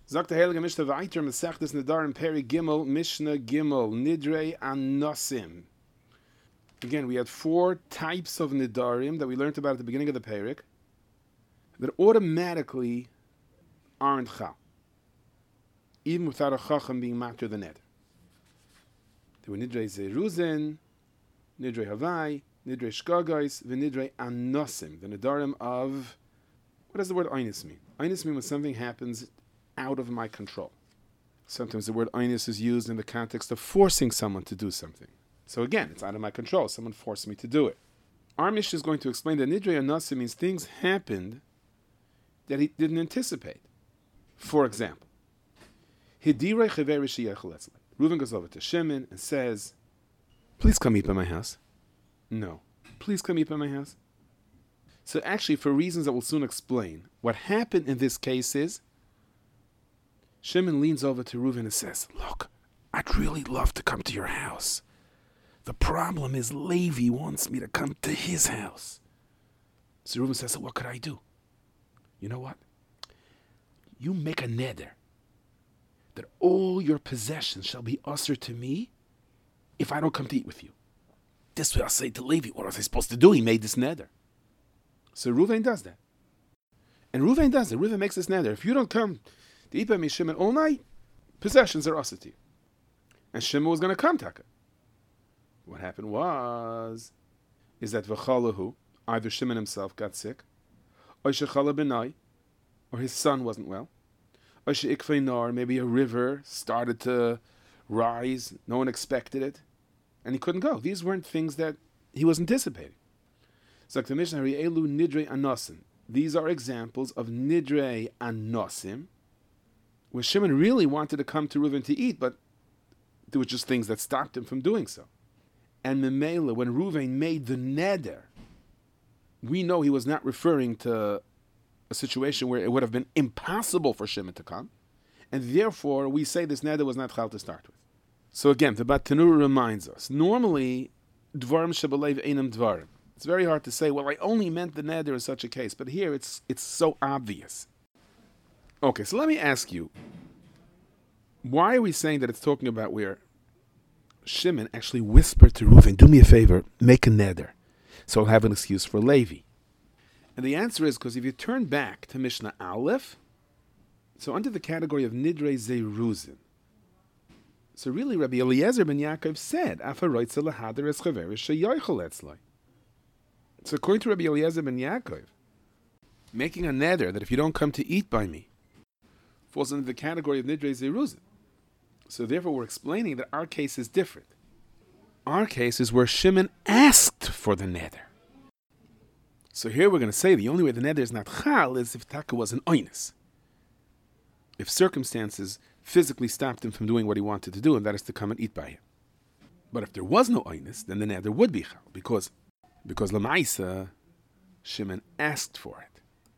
Sagt der Heilige Mishnah weiter, Masechtes Nedarim Peri Gimel, Mishnah Gimel, Nidrei Anosim. Again, we had 4 types of Nedarim that we learned about at the beginning of the Perik that automatically aren't Chal, even without a Chacham being matter the Neder. There were Nidrei Zeruzin, Nidrei Havai, Nidrei Shkagais, Nidrei Anosim, the Nedarim of, what does the word Einis mean? Einis means when something happens out of my control. Sometimes the word Einis is used in the context of forcing someone to do something. So again, it's out of my control. Someone forced me to do it. Our Mishnah is going to explain that Nidrei Anosim means things happened that he didn't anticipate. For example, Hidirei Chaveri Sheyechel Etzlei. Reuven goes over to Shimon and says, please come eat by my house. No. Please come eat by my house. So actually, for reasons that we'll soon explain, what happened in this case is, Shimon leans over to Reuven and says, look, I'd really love to come to your house. The problem is Levi wants me to come to his house. So Reuven says, so what could I do? You know what? You make a neder that all your possessions shall be usher to me if I don't come to eat with you. This way I'll say to Levi, what was I supposed to do? He made this neder. So Reuven does that. And Reuven does it. Reuven makes this neder. If you don't come to eat by me, Shimon, all night, possessions are usher to you. And Shimon was going to come, Taka. What happened is that V'chalahu, either Shimon himself got sick, or Shechala Benai, or his son wasn't well, or She'ikvei Nar, maybe a river started to rise, no one expected it, and he couldn't go. These weren't things that he was anticipating. So the Mishnah, Elu Nidrei Anosim. These are examples of Nidrei Anosim, where Shimon really wanted to come to Reuven to eat, but there were just things that stopped him from doing so. And Memela, when Reuven made the neder, we know he was not referring to a situation where it would have been impossible for Shimon to come, and therefore we say this neder was not chal to start with. So again, the Batanura reminds us, normally, dvarim shebalev einam dvarim. It's very hard to say, well, I only meant the neder in such a case, but here it's so obvious. Okay, so let me ask you, why are we saying that it's talking about where Shimon actually whispered to Reuven, do me a favor, make a neder, so I'll have an excuse for Levi? And the answer is because if you turn back to Mishnah Aleph, so under the category of Nidrei Zeruzin, so really Rabbi Eliezer ben Yaakov said, so according to Rabbi Eliezer ben Yaakov, making a neder that if you don't come to eat by me falls under the category of Nidrei Zeruzin. So therefore we're explaining that our case is different. Our case is where Shimon asked for the neder. So here we're going to say the only way the neder is not chal is if Taka was an oinus. If circumstances physically stopped him from doing what he wanted to do, and that is to come and eat by him. But if there was no oinus, then the neder would be chal, because Lamaisa, Shimon asked for it.